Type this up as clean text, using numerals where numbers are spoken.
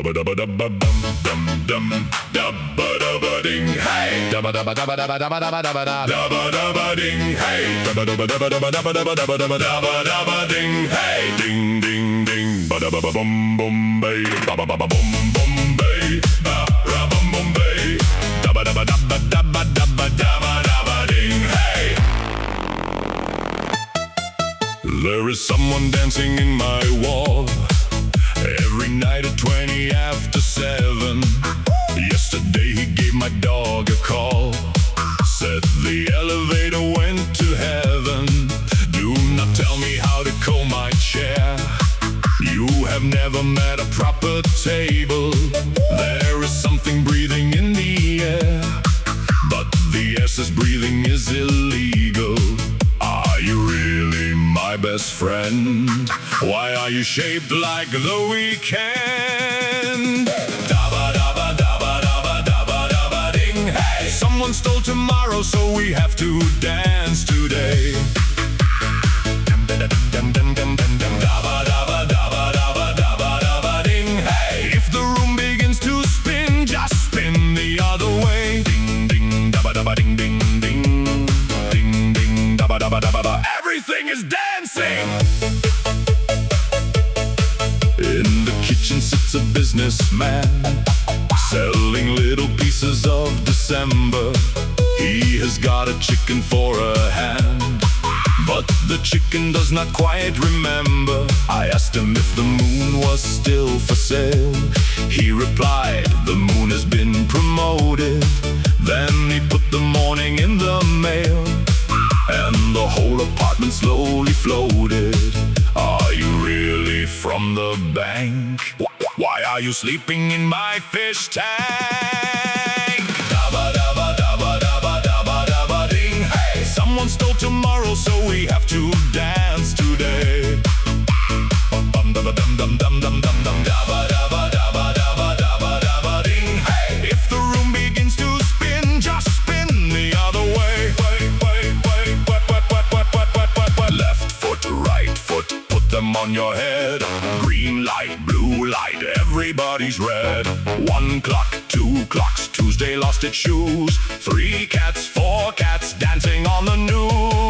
Dabba dabba dabba dum dum dum. Dabba dabba ding hey. Dabba dabba dabba dabba dabba dabba dabba da. Dabba dabba ding hey. Dabba dabba dabba dabba dabba dabba dabba dabba dabba dabba ding hey. Ding ding ding. Ba dabba ba bum bum bay. Ba ba ba ba bum bum bay. Ba ra bum bum bay. Dabba dabba dabba dabba dabba dabba dabba ding hey. There is someone dancing in my wall every night at 20 after 7. Yesterday he gave my dog a call, said the elevator went to heaven. Do not tell me how to comb my chair. You have never met a proper table. There is something breathing in the air, but the air says breathing is illegal. Are you really my best friend? Why are you shaped like the weekend? Dabba dabba dabba dabba dabba dabba ding hey. Someone stole tomorrow, so we have to dance today. Dum dum dum dum dum dum dum. Dabba dabba dabba dabba dabba dabba ding hey. If the room begins to spin, just spin the other way. Ding ding dabba dabba ding ding ding. Ding ding dabba dabba dabba dabba. Everything is dancing. In the kitchen sits a businessman, selling little pieces of December. He has got a chicken for a hand, but the chicken does not quite remember. I asked him if the moon was still for sale. He replied, the moon has been promoted. Then he put the morning in the mail, and the whole apartment slowly floated. Are you really from the bank? Why are you sleeping in my fish tank? Dabba dabba dabba dabba dabba dabba ding hey. Someone stole tomorrow, so we have to dance today. Dum dum dum dum dum dum dum dum. Dabba dabba dabba dabba dabba dabba ding hey. If the room begins to spin, just spin the other way. Left foot, right foot, put them on your head. Green light, blue light, everybody's red. 1 clock, 2 clocks, Tuesday lost its shoes. 3 cats, 4 cats, dancing on the news.